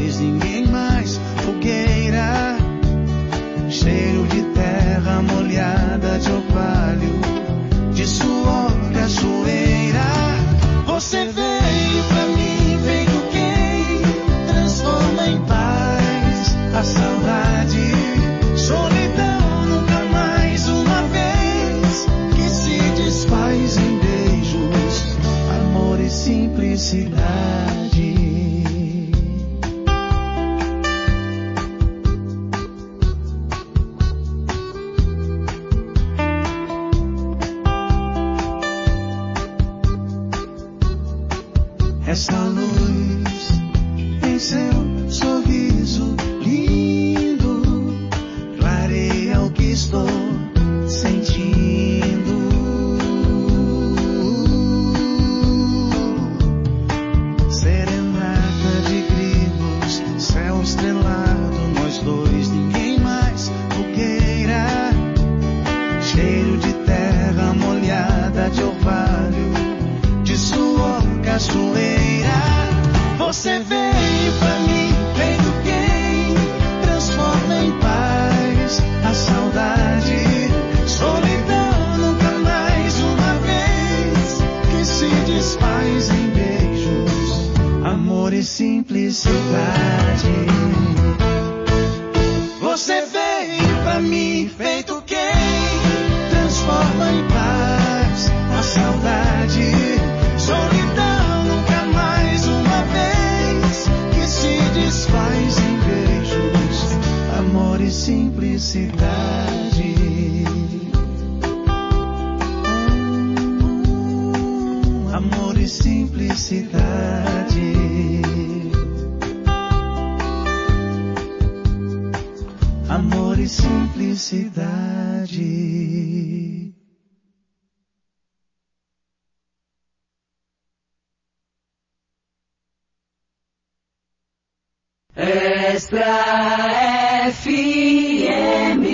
luz, ninguém mais. Fogueira, cheiro de terra molhada, de orvalho, de suor, cachoeira. Você veio pra mim, feito quem transforma em paz a saudade, solidão, nunca mais uma vez, que se desfaz em beijos, amor e simplicidade. Essa luz em seu sorriso lindo clareia o que estou sentindo. Serenata de grilos, céu estrelado, nós dois, ninguém mais. Fogueira, cheiro de terra molhada, de orvalho, de suor, cachoeira. Você veio pra mim, feito quem transforma em paz a saudade, solidão, nunca mais uma vez, que se desfaz em beijos, amor e simplicidade. Você veio pra mim, feito quem transforma em paz a saudade, solidão, nunca mais uma vez, que se desfaz em beijos, amor e simplicidade. Amor e simplicidade. Amor e simplicidade. Extra FM.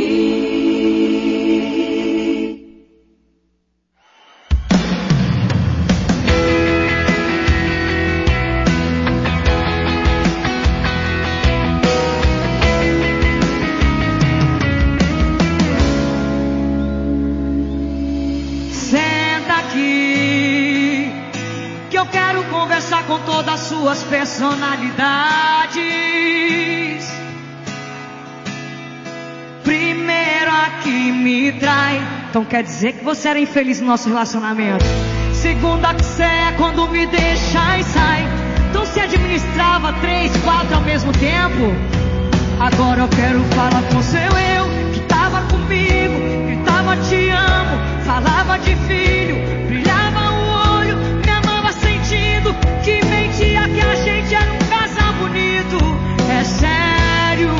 Senta aqui, que eu quero conversar com todas as suas personalidades. Primeiro a que me trai, então quer dizer que você era infeliz no nosso relacionamento. Segundo a que você é quando me deixa e sai, então se administrava 3, 4 ao mesmo tempo. Agora eu quero falar com seu eu, que tava comigo, gritava te amo, falava de filho, brilhava o olho, me amava sentindo, que mentia que a gente era um casal bonito. É sério,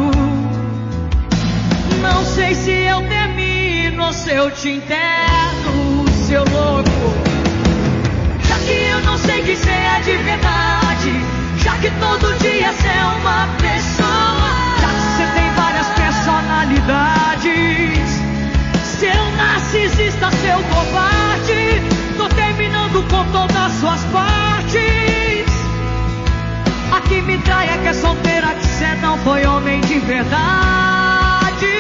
não sei se eu termino ou se eu te enterro, seu louco. Já que eu não sei que cê é de verdade, já que todo dia cê é uma pessoa, já que cê tem várias personalidades, seu narcisista, seu covarde, tô terminando com todas as suas partes. A que me trai é que é solteira, que cê não foi homem de verdade.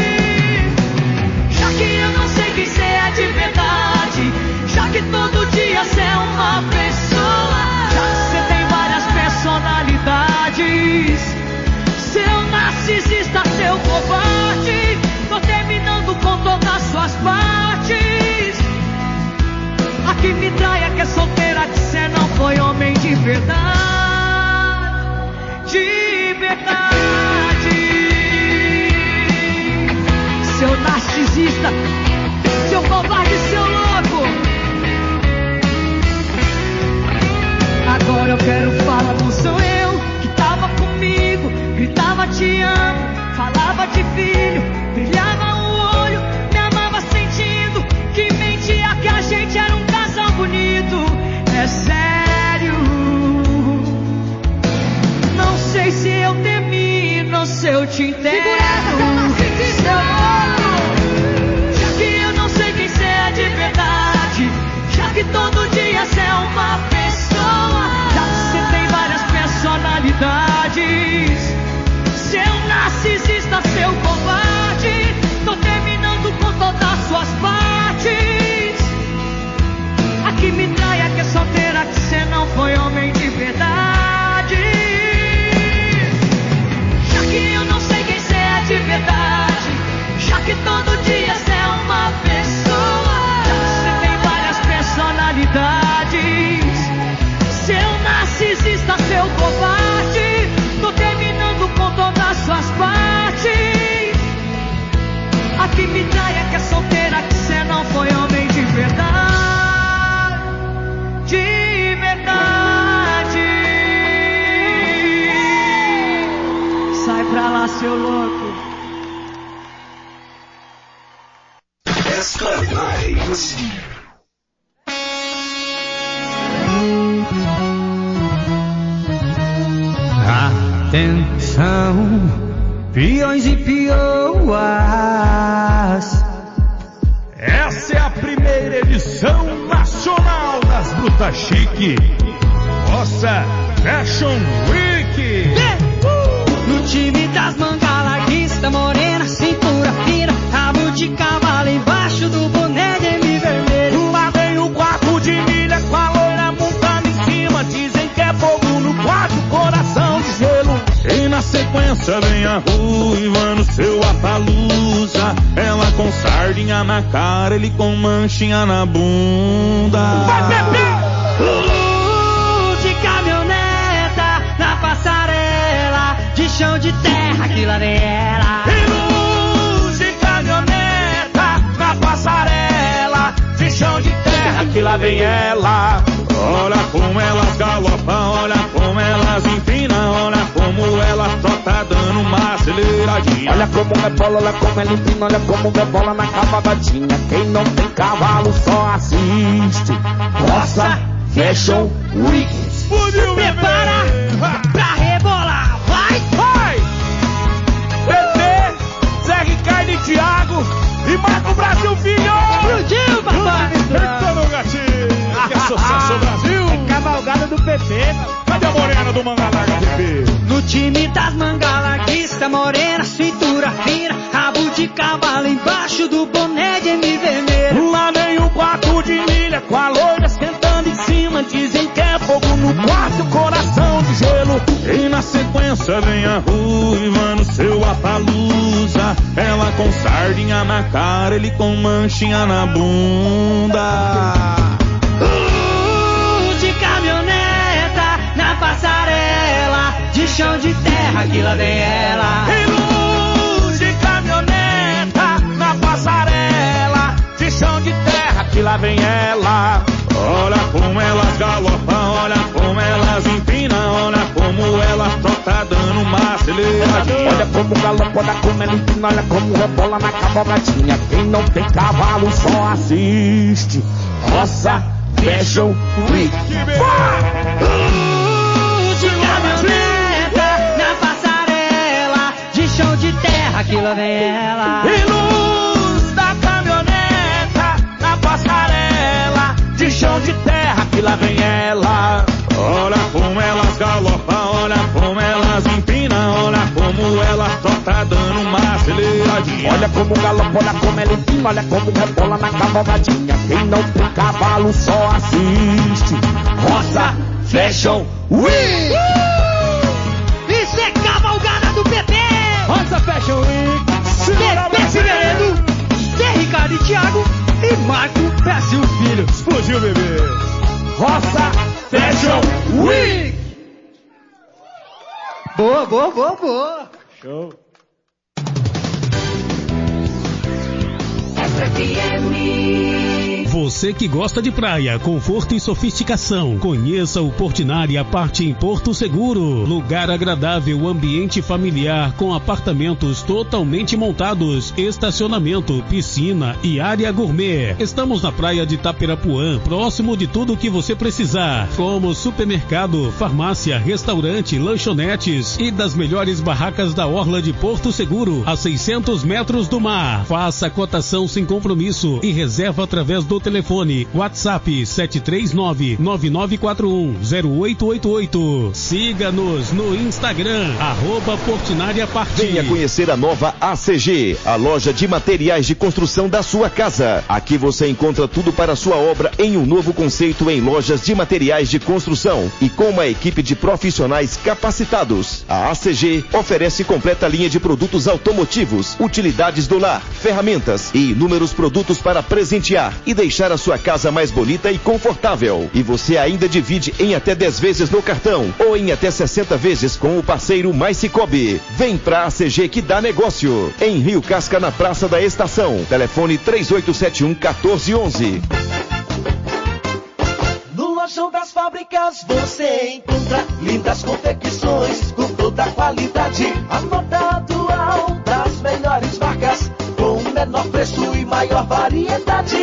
Já que eu não sei que cê é de verdade, já que todo dia cê é uma pessoa, já que cê tem várias personalidades, seu narcisista, seu covarde, tô terminando com todas as suas partes. A que me trai é que é solteira, que cê não foi homem de verdade, de verdade. Seu narcisista, seu covarde, seu louco. Agora eu quero falar com seu eu, que tava comigo, gritava te amo, falava de filho, brilhava o olho, me amava sentindo, que mentia que a gente era um casal bonito. É sério, não sei se eu termino ou se eu te enterro, seu louco. Já que eu não sei quem cê é de verdade, já que todo dia cê é uma pessoa, já que cê tem várias personalidades, seu louco. Esta Night. Atenção, peões e peoas. Essa é a primeira edição nacional das Brutas Chique. Nossa Fashion Week. No time das mangas larguista, morena, cintura fina, rabo de cavalo embaixo do boné de M vermelho. Lá vem o quarto de milha com a loira montando em cima. Dizem que é fogo no quarto, coração de gelo. E na sequência vem a ruiva no seu Apalusa. Ela com sardinha na cara, ele com manchinha na bunda. Vai, Pepe! De caminhoneta na passarela, de chão de terra que lá vem ela. E luz de caminhoneta na passarela, de chão de terra que lá vem ela. Olha como elas galopam, olha como elas empinam, olha como ela só tá dando uma aceleradinha. Olha como rebola, olha como ela empina, olha como rebola na cavadinha. Quem não tem cavalo só assiste. Nossa Fashion Week. Explodiu, Prepara pra rebolar, vai! Vai! PT, Zé Ricardo e Thiago e Marco Brasil Filho! Explodiu, papai! Eita no gatinho! Que é sucesso, Brasil! É cavalgada do PP. Cadê a morena do manga larga, PP? No time das mangas larguista, morena, cintura fina, rabo de cavalo embaixo do boné de M vermelho. Lá vem o quarto de milha com a loira sentando em cima. Dizem que é fogo no quarto, coração de gelo. E na sequência vem a ruiva no seu Apalusa. Ela com sardinha na cara, ele com manchinha na bunda. De caminhoneta na passarela, de chão de terra que lá vem ela. E luz de caminhoneta na passarela, de chão de terra que lá vem ela. Olha como elas galopam, olha como elas empinam, olha como ela só tá dando uma aceleradinha. Olha como galopa, olha como ela empina, olha como rebola na cavalgadinha. Quem não tem cavalo só assiste. Nossa Fashion Week. De caminhoneta na passarela, de chão de terra que lá vem ela. E luz da caminhoneta na passarela, de chão de terra que lá vem ela. Olha como elas galopam, olha como elas empinam, olha como ela só tá dando uma aceleradinha. Olha como galopa, olha como ela empina, olha como rebola na cavalgadinha. Quem não tem cavalo só assiste. Nossa Fashion Week. Isso é cavalgada do PP. Nossa Fashion Week. PP Figueiredo, Zé Ricardo e Thiago e Marco Brasil Filho. Explodiu, bebê. Nossa Fashion Week. Boa, boa, boa, boa. Show. Você que gosta de praia, conforto e sofisticação, conheça o Portinari Aparte em Porto Seguro. Lugar agradável, ambiente familiar com apartamentos totalmente montados, estacionamento, piscina e área gourmet. Estamos na praia de Tapirapuã, próximo de tudo o que você precisar, como supermercado, farmácia, restaurante, lanchonetes e das melhores barracas da orla de Porto Seguro, a 600 metros do mar. Faça a cotação sem compromisso e reserva através do telefone WhatsApp 739-9941-0888. Siga-nos no Instagram, @PortinariAparte. Venha conhecer a nova ACG, a loja de materiais de construção da sua casa. Aqui você encontra tudo para a sua obra em um novo conceito em lojas de materiais de construção e com uma equipe de profissionais capacitados. A ACG oferece completa linha de produtos automotivos, utilidades do lar, ferramentas e inúmeros produtos para presentear e deixar a sua casa mais bonita e confortável. E você ainda divide em até 10 vezes no cartão ou em até 60 vezes com o parceiro Mais Cicobi. Vem pra ACG que dá negócio. Em Rio Casca, na Praça da Estação. Telefone 3871-1411. No Lojão das Fábricas você encontra lindas confecções com toda a qualidade. Anotado maior variedade.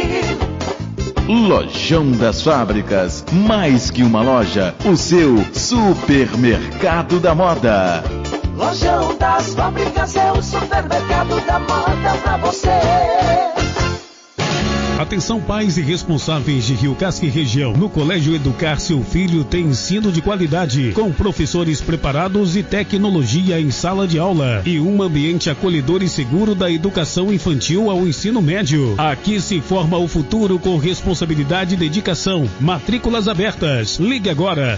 Lojão das Fábricas, mais que uma loja, o seu supermercado da moda. Lojão das Fábricas é o supermercado da moda pra você. Atenção pais e responsáveis de Rio Casca e região. No Colégio Educar seu filho tem ensino de qualidade, com professores preparados e tecnologia em sala de aula e um ambiente acolhedor e seguro da educação infantil ao ensino médio. Aqui se forma o futuro com responsabilidade e dedicação. Matrículas abertas. Ligue agora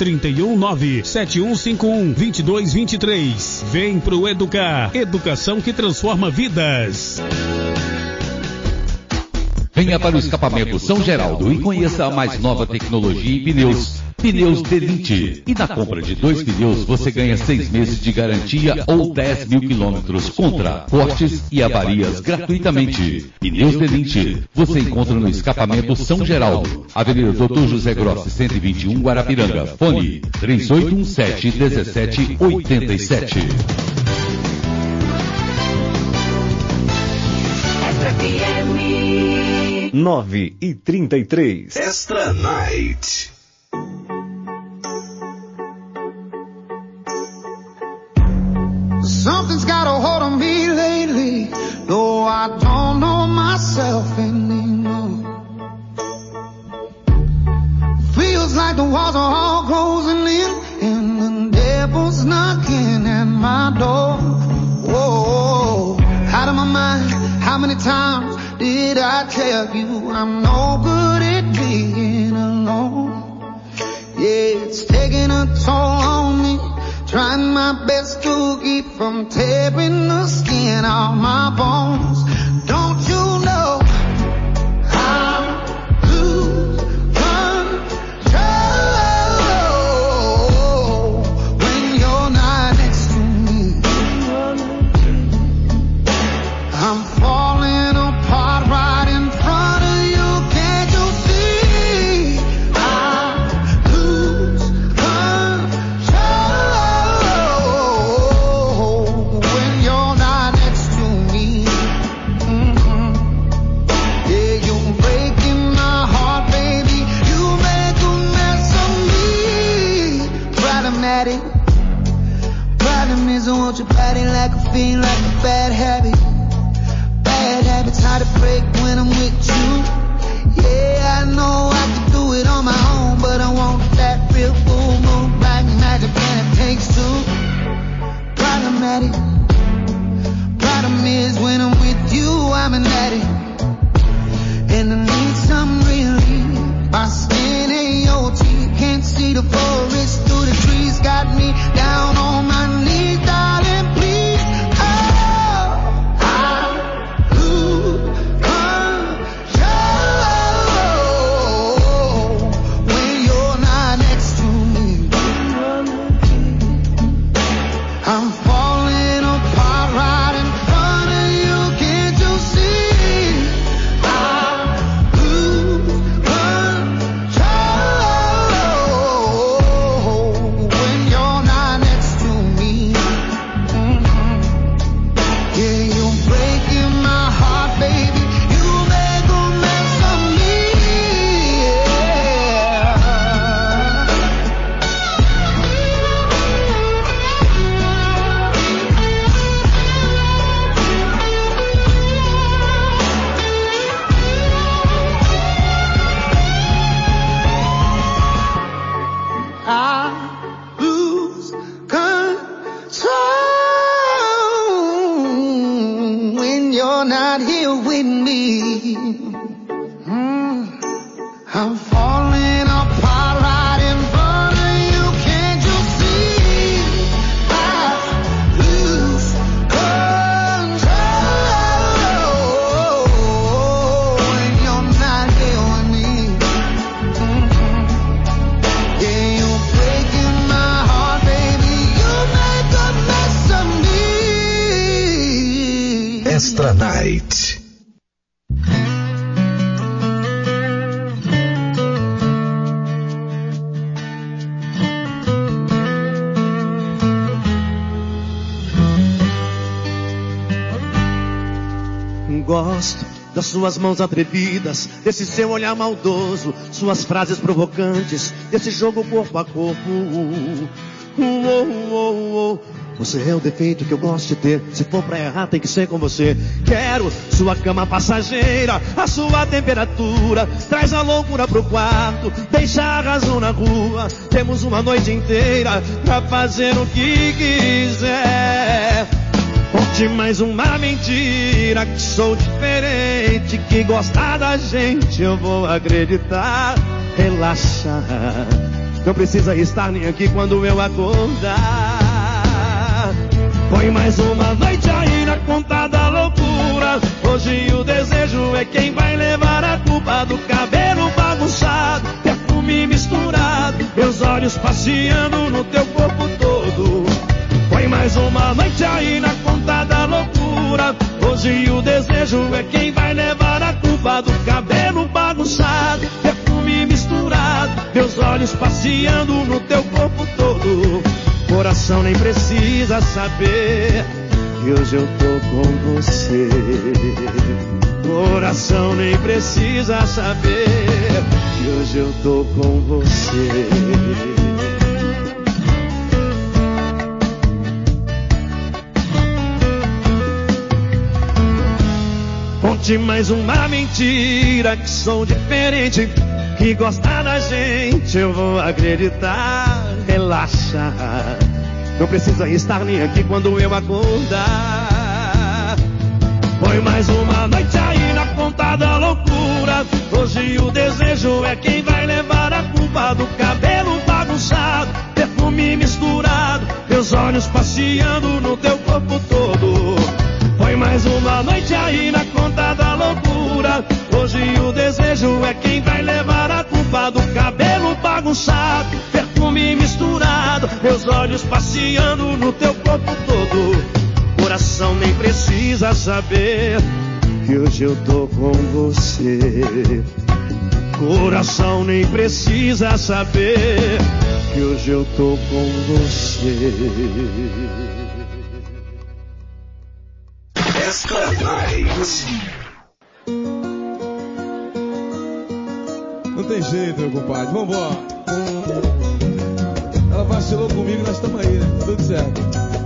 319-7151-2223. Vem pro Educar. Educação que transforma vidas. Venha para o escapamento São Geraldo e conheça a mais nova tecnologia em pneus. Pneus Delinte. E na compra de 2 pneus você ganha 6 meses de garantia ou 10 mil quilômetros contra cortes e avarias gratuitamente. Pneus Delinte. Você encontra no escapamento São Geraldo, Avenida Doutor José Grossi, 121, Guarapiranga. Fone 3817-1787. FFM 9h33. Extra Night. Something's got a hold on me lately, though I don't know myself anymore. Feels like the walls are all closing in, and the devil's knocking at my door. Whoa, out of my mind, how many times did I tell you I'm no good at being alone? Yeah, it's taking a toll on me, trying my best to keep from tearing the skin off my bones. Don't you know I'm lose control when you're not next to me? I'm falling apart right in front of you. Can't you see? I lose control when you're not next to me. Yeah, you're breaking my heart, baby. You make a mess of me. Problematic. Problem is I want your body like a fiend, like a bad habit. Bad habits hard to break when I'm with you. Yeah, I know I can do it on my own, but I want that real full moon, black magic, and it takes two. Problematic. Problem is when I'm with you, I'm an addict, and I need some relief. My skin ain't your teeth, can't see the forest through the trees. Got me down on my knees, darling, please. Oh, I lose control when you're not next to me. I'm falling apart right in front of you. Can't you see? I lose control when you're not next to me. Yeah, you're breaking my heart, baby. You make a mess of me. I lose control when you're not here with me. I'm falling apart right in front of you. Can't you see? I lose control when you're not here with me. Yeah, you're breaking my heart, baby. You make a mess of me. Extra Night. Gosto das suas mãos atrevidas, desse seu olhar maldoso, suas frases provocantes, desse jogo corpo a corpo. Você é o defeito que eu gosto de ter. Se for pra errar tem que ser com você. Quero sua cama passageira, a sua temperatura. Traz a loucura pro quarto, deixa a razão na rua. Temos uma noite inteira pra fazer o que quiser. Conte mais uma mentira, que sou diferente, que gostar da gente eu vou acreditar. Relaxa, não precisa estar nem aqui quando eu acordar. Põe mais uma noite aí na conta da loucura. Hoje o desejo é quem vai levar a culpa do cabelo bagunçado, perfume misturado, meus olhos passeando no teu corpo todo. Põe mais uma noite aí na conta da loucura. Hoje o desejo é quem vai levar a culpa do cabelo bagunçado, perfume misturado, meus olhos passeando no teu corpo todo. Coração nem precisa saber que hoje eu tô com você. Coração nem precisa saber que hoje eu tô com você. Conte mais uma mentira, que sou diferente, que gosta da gente eu vou acreditar. Relaxa, não precisa estar nem aqui quando eu acordar. Põe mais uma noite aí na conta da loucura. Hoje o desejo é quem vai levar a culpa do cabelo bagunçado, perfume misturado, meus olhos passeando no teu corpo todo. Põe mais uma noite aí na conta da loucura. Hoje o desejo é quem vai levar a culpa do cabelo bagunçado, perfume misturado, meus olhos passeando no teu corpo todo. Coração nem precisa saber que hoje eu tô com você. Coração nem precisa saber que hoje eu tô com você. Não tem jeito, meu compadre, vambora. Ela vacilou comigo, nós estamos aí, né? Tudo certo.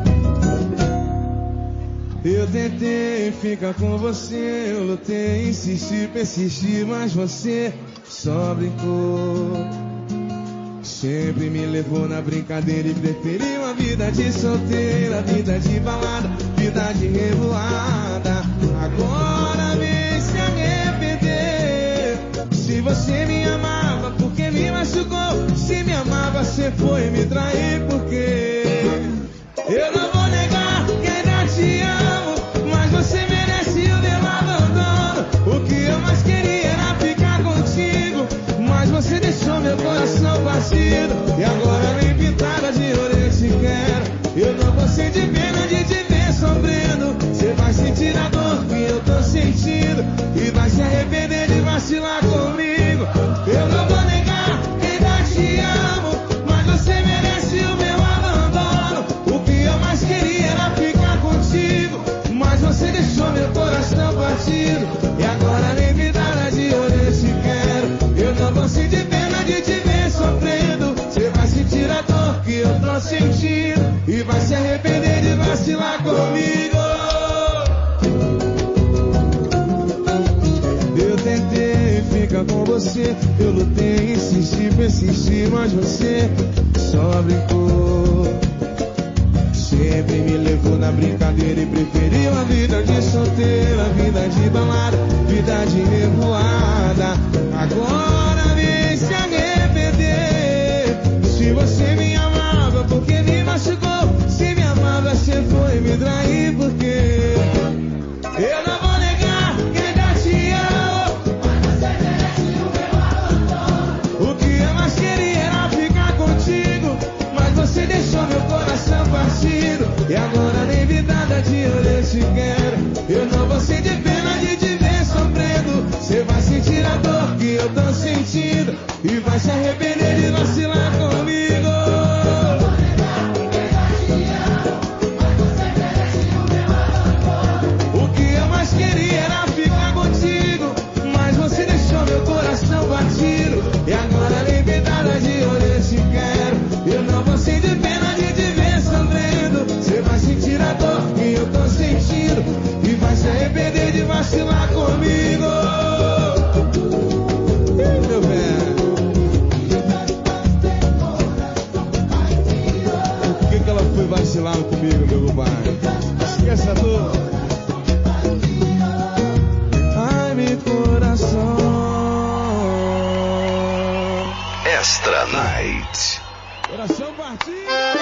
Eu tentei ficar com você, eu lutei, insisti, persisti, mas você só brincou. Sempre me levou na brincadeira e preferiu a vida de solteira, vida de balada, vida de revoada. Agora vem se arrepender. Se você me amava, porque me machucou? Se me amava, você foi me trair, porque eu não vou negar que ainda te amo, mas você merece o meu abandono. O que eu mais queria era ficar contigo, mas você deixou meu coração partido. E agora nem pintada de orelha te quero. Eu não vou sentir pena de te ver sofrendo. Você vai sentir a dor que eu tô sentindo e vai se arrepender de vacilar comigo. Eu não vou negar que ainda te amo, mas você merece o meu abandono. O que eu mais queria era ficar contigo, mas você deixou meu coração partido. E agora nem pintada de orelha te quero. Eu não vou sentir pena de te ver sofrendo. Você vai sentir a dor que eu tô sentindo e vai se arrepender de vacilar comigo. Eu tentei ficar com você, eu lutei, insisti, persisti, mas você só brincou. Sempre me levou na brincadeira e preferiu a vida de solteira, vida de balada, vida de revoada. Agora vem se arrepender. Se você me amava, porque me machucou? Se me amava, você foi me trair, porque eu não vou negar que ainda te amo, mas você merece o meu abandono. O que eu mais queria era ficar contigo, mas você deixou meu coração partido. E agora nem vidada de orelha te quero. Eu não vou sentir pena de te ver sofrendo. Você vai sentir a dor que eu tô sentindo e vai se arrepender de vacilar comigo. O que eu mais queria era ficar contigo, compadre. Esqueça tudo. Ai, meu coração. Extra Night. Coração partido.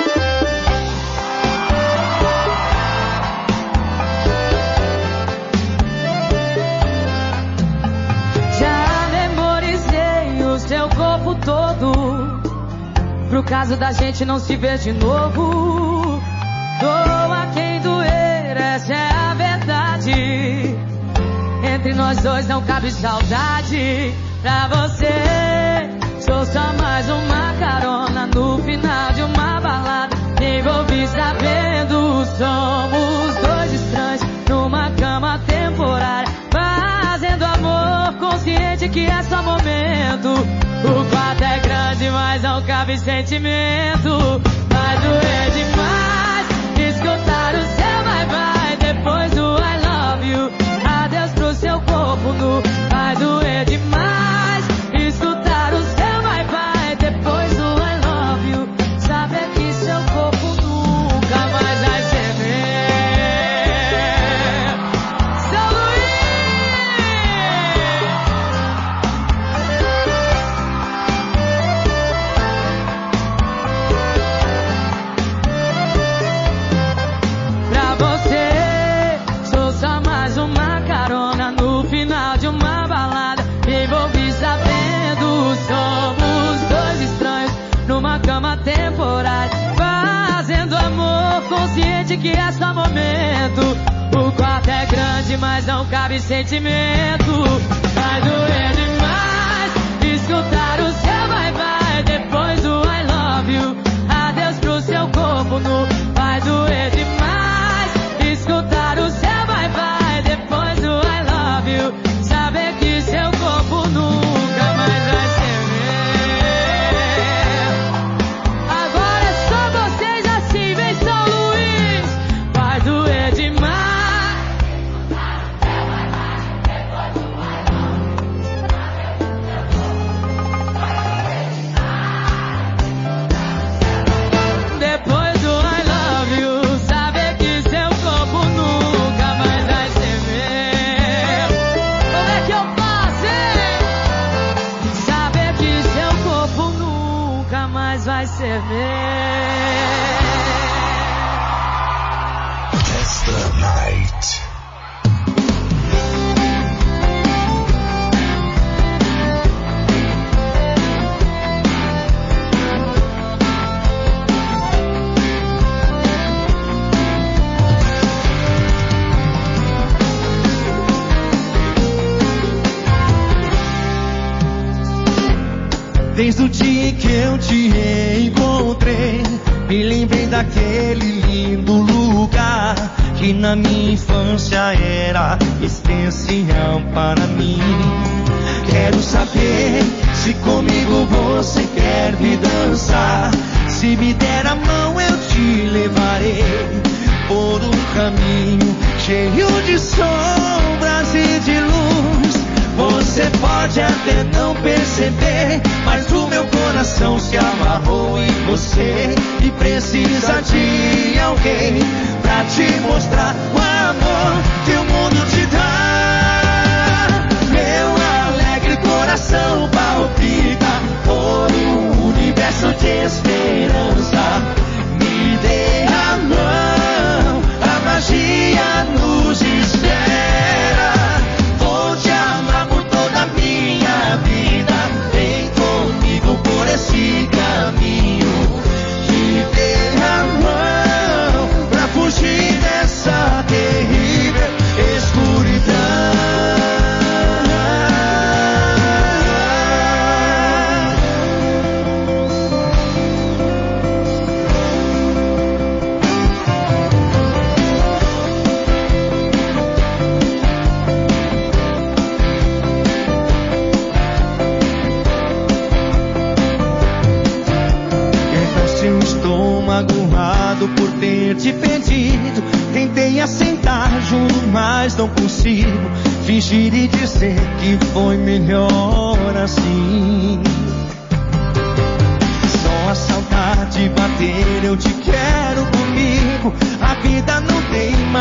Já memorizei o seu corpo todo, pro caso da gente não se ver de novo. Doa quem doer, essa é a verdade. Entre nós dois não cabe saudade. Pra você, sou só mais uma carona no final de uma balada. Me envolvi sabendo, somos dois estranhos numa cama temporária, fazendo amor consciente que é só momento. O quarto é grande, mas não cabe sentimento. Vai doer demais escutar o seu bye-bye depois do I love you. Adeus pro seu corpo nu. Vai doer demais escutar o seu bye-bye depois do I love you. Saber que seu corpo nunca mais vai ser meu. São Pra você, sou só mais uma carona no final de uma balada. Me envolvi sabendo, somos dois estranhos numa cama temporária, fazendo amor consciente que é só momento. O quarto é grande, mas não cabe sentimento. Vai doer demais escutar o seu bye-bye depois do I love you. Adeus pro seu corpo nu. Vai doer demais escutar o seu bye-bye depois do I love you. Saber que seu corpo nunca mais vai ser meu. Agora é só vocês assim, vem São Luís. Vai doer demais. Depois do I love you, saber que seu corpo nunca mais vai ser meu. Como é que eu faço, hein? Saber que seu corpo nunca mais vai ser meu. Extra Night. Desde o dia em que eu te encontrei, me lembrei daquele lindo lugar que na minha infância era especial para mim. Quero saber se comigo você quer me dançar. Se me der a mão eu te levarei por um caminho cheio de sombras e de luz. Você pode até não perceber, mas o meu coração se amarrou em você e precisa de alguém pra te mostrar o amor que o mundo te dá. Meu alegre coração palpita por um universo de esperança. Me dê a mão, a magia nos espera. Vou te amar por toda a minha vida. Vem comigo por esse caminho. Me dê a mão pra fugir dessa terrível escuridão. Magoado por ter te perdido, tentei assentar junto, mas não consigo fingir e dizer que foi melhor assim. Só a saudade bater, eu te quero comigo.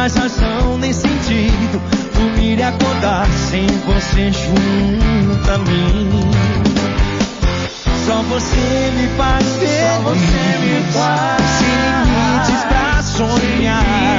mais razão nem sentido dormir e acordar sem você junto a mim. Só você me faz feliz, sem limites pra sonhar.